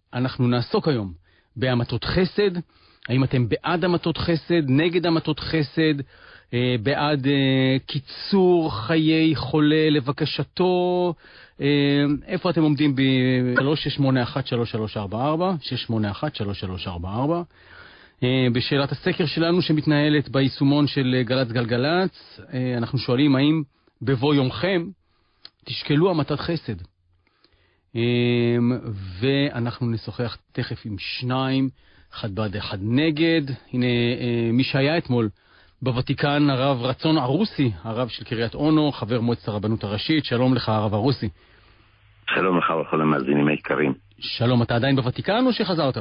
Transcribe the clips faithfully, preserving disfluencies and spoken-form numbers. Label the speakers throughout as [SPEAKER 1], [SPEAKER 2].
[SPEAKER 1] אנחנו נעסוק היום בהמתות חסד. האם אתם בעד המתות חסד, נגד המתות חסד, אה, בעד אה, קיצור חיי חולה לבקשתו? אה, איפה אתם עומדים ב-שלוש שש שמונה אחת שלוש שלוש ארבע ארבע, שש שמונה אחת שלוש שלוש ארבע ארבע? אה, בשאלת הסקר שלנו שמתנהלת ביישומון של גלץ גלגלץ, אה, אנחנו שואלים האם בבוא יומכם תשקלו המתת חסד. ואנחנו נשוחח תכף עם שניים, אחד בעד אחד נגד. הנה מי שהיה אתמול בוותיקן, הרב רצון ערוסי, הרב של קריית אונו, חבר מועצת הרבנות הראשית. שלום לך הרב ערוסי.
[SPEAKER 2] שלום לך וכל המאזינים היקרים.
[SPEAKER 1] שלום, אתה עדיין בוותיקן או שחזרת?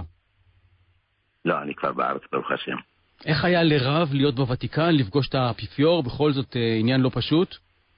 [SPEAKER 2] לא, אני כבר בארץ, ברוך השם.
[SPEAKER 1] איך היה לרב להיות בוותיקן, לפגוש את האפיפיור? בכל זאת עניין לא פשוט.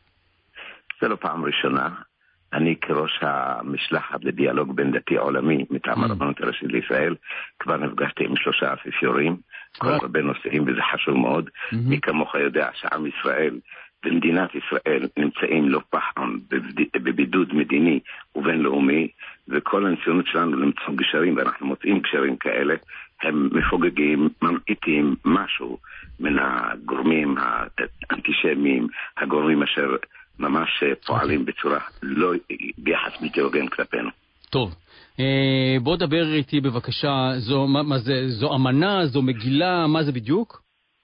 [SPEAKER 2] זה לא פעם ראשונה. אני כראש המשלחת לדיאלוג בין דתי עולמי מטעם הרבנות הראשית לישראל, כבר נפגשתי עם שלושה אפיפיורים, כל הרבה נושאים, וזה חשוב מאוד. מי כמוך יודע שעם ישראל ומדינת ישראל נמצאים לא פעם בבידוד מדיני ובינלאומי, וכל הניסיונות שלנו למצוא גשרים, ואנחנו מוצאים גשרים כאלה, הם מפוגגים, ממעיטים משהו מן הגורמים האנטישמיים, הגורמים אשר ממש פועלים בצורה לא ביחס בלתי הוגן כלפינו.
[SPEAKER 1] טוב, בוא דבר איתי בבקשה, זו, מה, מה זה, זו אמנה, זו מגילה, מה זה בדיוק?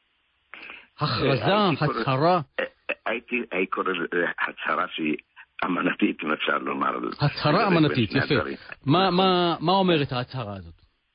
[SPEAKER 1] הכרזה, הצהרה?
[SPEAKER 2] הייתי קורא הצהרה שהיא אמנתית, אם אפשר לומר.
[SPEAKER 1] הצהרה אמנתית, יפה. מה, מה, מה אומרת ההצהרה הזאת?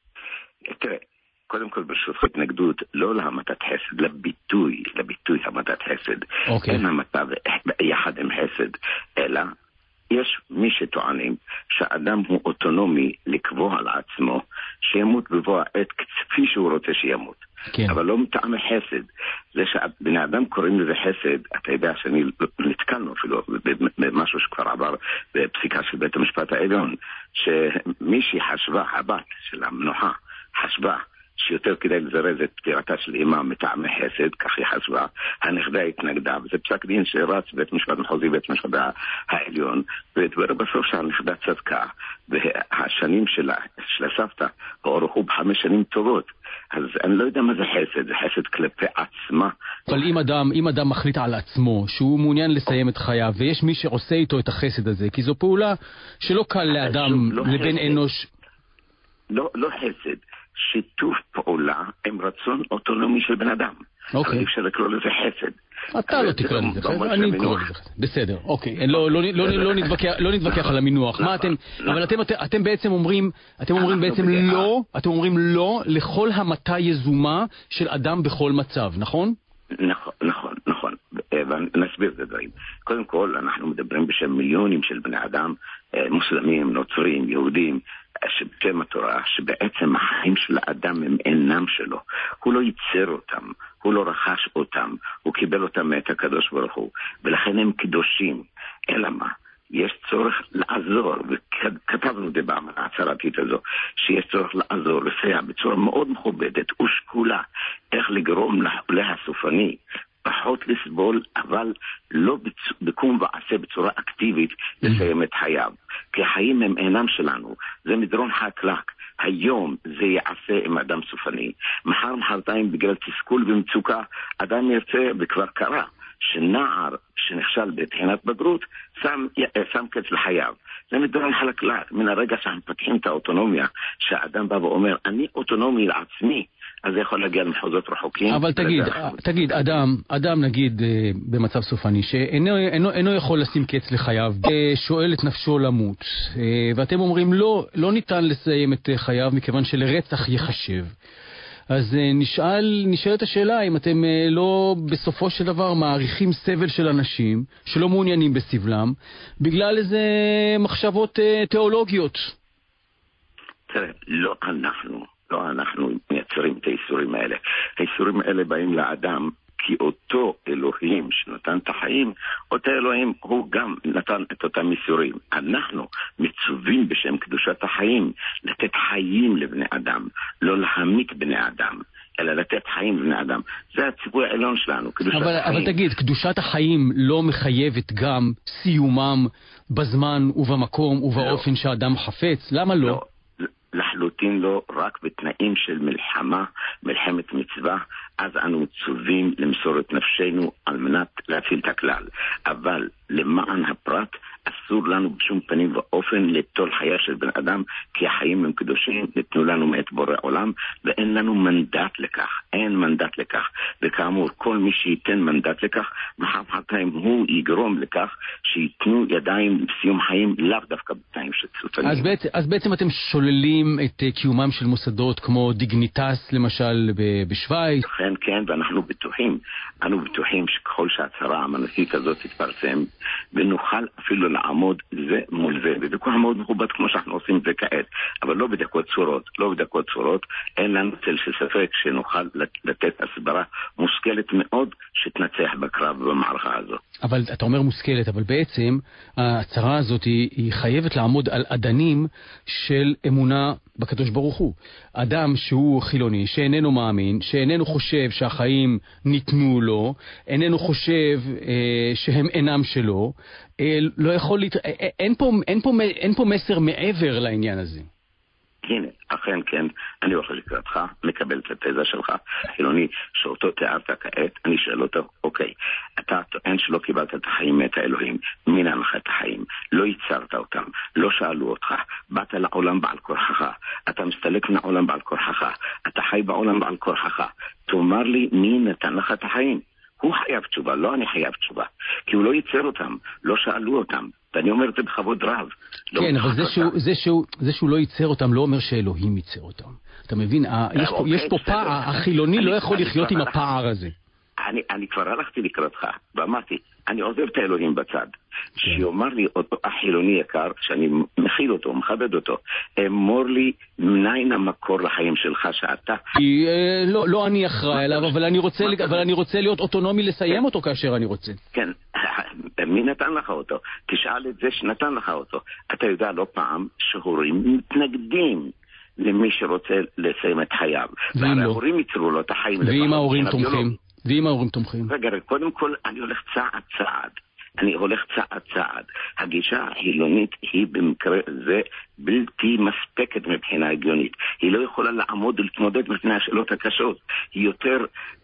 [SPEAKER 2] תראה, קודם כל ברשותך התנגדות לא להמתת חסד, לביטוי, לביטוי המתת חסד. Okay. אין המתה יחד עם חסד, אלא יש מי שטוענים שהאדם הוא אוטונומי לקבוע על עצמו שימות בבוא העת כפי שהוא רוצה שימות. כן. אבל לא מטעם חסד. זה שבני האדם קוראים לזה חסד, אתה יודע שאני נתקלנו אפילו במשהו שכבר עבר בפסיקה של בית המשפט העליון, שמישהי חשבה, הבת של המנוחה, חשבה שיותר כדאי לזרז את פטירתה של אמא מטעמי חסד, כך היא חשבה, הנכדה התנגדה, וזה פסק דין שרץ בית משפט מחוזי, בית משפט העליון, והתברר בסוף שהנכדה צדקה, והשנים שלה, של הסבתא, הוארכו בחמש שנים טובות. אז אני לא יודע מה זה חסד, זה חסד כלפי עצמה.
[SPEAKER 1] אבל אם אדם, אם אדם מחליט על עצמו שהוא מעוניין לסיים את חייו, ויש מי שעושה איתו את החסד הזה, כי זו פעולה שלא קל לאדם, לבן אנוש.
[SPEAKER 2] לא, לא חסד. שיתוף פעולה עם רצון אוטונומי של בן אדם.
[SPEAKER 1] אוקיי.
[SPEAKER 2] אי אפשר לקרוא לזה חסד.
[SPEAKER 1] אתה לא תקרא לזה חסד, אני אקרא לזה חסד. בסדר, אוקיי. לא נתווכח על המינוח. מה אתם, אבל אתם בעצם אומרים, אתם אומרים בעצם לא, אתם אומרים לא לכל המתה יזומה של אדם בכל מצב, נכון?
[SPEAKER 2] נכון, נכון, נכון. ונסביר את הדברים. קודם כל, אנחנו מדברים בשם מיליונים של בני אדם, מוסלמים, נוצרים, יהודים, שבשם התורה, שבעצם החיים של האדם הם אינם שלו. הוא לא ייצר אותם, הוא לא רכש אותם, הוא קיבל אותם מאת הקדוש ברוך הוא, ולכן הם קדושים. אלא מה? יש צורך לעזור, וכתבנו את זה באמנה ההצהרתית הזו, שיש צורך לעזור, לסייע בצורה מאוד מכובדת ושקולה, איך לגרום לחולה הסופני, פחות לסבול, אבל לא בקום ועשה בצורה אקטיבית לסיים את חייו. כי החיים הם אינם שלנו, זה מדרון חלקלק. היום זה יעשה עם אדם סופני. מחר מחרתיים בגלל תסכול ומצוקה, אדם ירצה, וכבר קרה, שנער שנכשל בבחינת בגרות, שם, שם קץ לחייו. זה מדרון חלקלק. מן הרגע שאנחנו פתחים את האוטונומיה, שהאדם בא ואומר, אני אוטונומי לעצמי, אז זה יכול להגיע למחוזות רחוקים.
[SPEAKER 1] אבל תגיד, תגיד, אדם, אדם נגיד במצב סופני, שאינו אינו, אינו יכול לשים קץ לחייו, שואל את נפשו למות, ואתם אומרים, לא, לא ניתן לסיים את חייו מכיוון שלרצח יחשב. אז נשאל, נשאלת השאלה אם אתם לא בסופו של דבר מעריכים סבל של אנשים שלא מעוניינים בסבלם, בגלל איזה מחשבות תיאולוגיות.
[SPEAKER 2] תראה, לא אנחנו. לא, אנחנו מייצרים את האיסורים האלה. האיסורים האלה באים לאדם, כי אותו אלוהים שנתן את החיים, אותו אלוהים הוא גם נתן את אותם איסורים. אנחנו מצווים בשם קדושת החיים, לתת חיים לבני אדם, לא להמיק בני אדם, אלא לתת חיים לבני אדם. זה הציווי העליון שלנו, קדושת
[SPEAKER 1] אבל,
[SPEAKER 2] החיים.
[SPEAKER 1] אבל תגיד, קדושת החיים לא מחייבת גם סיומם בזמן ובמקום ובאופן לא. שאדם חפץ? למה לא?
[SPEAKER 2] לא. לחלוטין לא, רק בתנאים של מלחמה, מלחמת מצווה, אז אנו מצווים למסור את נפשנו על מנת להציל את הכלל. אבל למען הפרט, אסור לנו בשום פנים ואופן לטול חיה של בן אדם, כי החיים הם קדושים, ניתנו לנו מאת בורא עולם, ואין לנו מנדט לכך, אין מנדט לכך. וכאמור, כל מי שייתן מנדט לכך, מחר-מחרתיים הוא יגרום לכך שיתנו ידיים בסיום חיים, לאו דווקא בתנאים של סופנים.
[SPEAKER 1] אז בעצם, אז בעצם אתם שוללים את קיומם של מוסדות כמו דיגניטס, למשל, בשוויץ?
[SPEAKER 2] כן, כן, ואנחנו בטוחים, אנו בטוחים שככל שהצהרה המנהיגית הזאת תתפרסם, ונוכל אפילו לעמוד זה מול זה, ובכוח מאוד מכובד כמו שאנחנו עושים את זה כעת, אבל לא בדקות צורות, לא בדקות צורות, אין לנו צל של ספק שנוכל לתת הסברה מושכלת מאוד שתנצח בקרב במערכה הזו.
[SPEAKER 1] אבל אתה אומר מושכלת, אבל בעצם ההצהרה הזאת היא, היא חייבת לעמוד על אדנים של אמונה בקדוש ברוך הוא. אדם שהוא חילוני, שאיננו מאמין, שאיננו חושב שהחיים ניתנו לו, איננו חושב אה, שהם אינם שלו, אה, לא יכול להת... אה, אין פה, אין פה, אין פה מסר מעבר לעניין הזה.
[SPEAKER 2] הנה, אכן כן, אני הולך לקראתך, מקבל את התזה שלך, חילוני שאותו תיארת כעת, אני שואל אותו, אוקיי, אתה טוען שלא קיבלת את החיים מאת האלוהים, מי נתן לך את החיים? לא ייצרת אותם, לא שאלו אותך, באת לעולם בעל כורחך, אתה מסתלק מהעולם בעל כורחך, אתה חי בעולם בעל כורחך, תאמר לי מי נתן לך את החיים? הוא חייב תשובה, לא אני חייב תשובה, כי הוא לא ייצר אותם, לא שאלו אותם, ואני אומר את זה בכבוד רב.
[SPEAKER 1] כן, אבל זה שהוא, זה, שהוא, זה שהוא לא ייצר אותם לא אומר שאלוהים ייצר אותם. אתה מבין? יש פה, יש פה פער, החילוני לא יכול לחיות עם הפער הזה.
[SPEAKER 2] אני, אני כבר הלכתי לקראתך, ואמרתי, אני עוזב את האלוהים בצד. שיאמר לי אותו החילוני יקר, שאני מכיל אותו, מכבד אותו, אמור לי מניין המקור לחיים שלך שאתה...
[SPEAKER 1] לא, לא אני אחראי אליו, אבל אני רוצה, אבל אני רוצה להיות אוטונומי לסיים אותו כאשר אני רוצה.
[SPEAKER 2] כן, מי נתן לך אותו? תשאל את זה שנתן לך אותו. אתה יודע לא פעם שהורים מתנגדים למי שרוצה לסיים את חייו. וההורים יצרו לו את החיים.
[SPEAKER 1] ואם ההורים תומכים? ואם ההורים תומכים?
[SPEAKER 2] רגע, קודם כל אני הולך צעד צעד. אני הולך צעד צעד. הגישה החילונית היא במקרה זה בלתי מספקת מבחינה הגיונית. היא לא יכולה לעמוד ולהתמודד בפני השאלות הקשות. היא יותר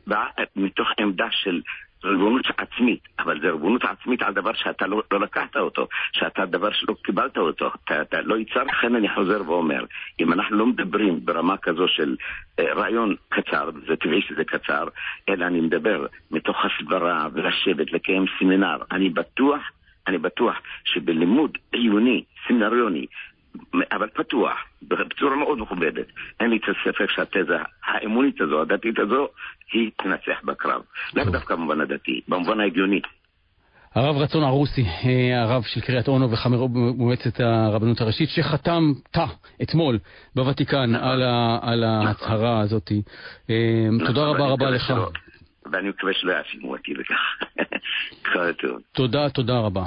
[SPEAKER 2] מתוך עמדה של ריבונות עצמית, אבל זה ריבונות עצמית על דבר שאתה לא, לא לקחת אותו, שאתה דבר שלא קיבלת אותו, אתה, אתה לא ייצר. לכן אני חוזר ואומר, אם אנחנו לא מדברים ברמה כזו של אה, רעיון קצר, זה טבעי שזה קצר, אלא אני מדבר מתוך הסברה ולשבת, לקיים סמינר, אני בטוח, אני בטוח שבלימוד עיוני, סמינריוני, אבל פתוח, בצורה מאוד מכובדת, אין לי ספק שהתזה האמונית הזו, הדתית הזו, היא תנצח בקרב. לא דווקא במובן הדתי, במובן ההגיוני.
[SPEAKER 1] הרב רצון ערוסי, הרב של קריית אונו וחברו במועצת הרבנות הראשית, שחתם תא אתמול בוותיקן על ההצהרה הזאת. תודה רבה רבה לך.
[SPEAKER 2] ואני מקווה שלא יאשימו אותי בכך.
[SPEAKER 1] תודה, תודה רבה.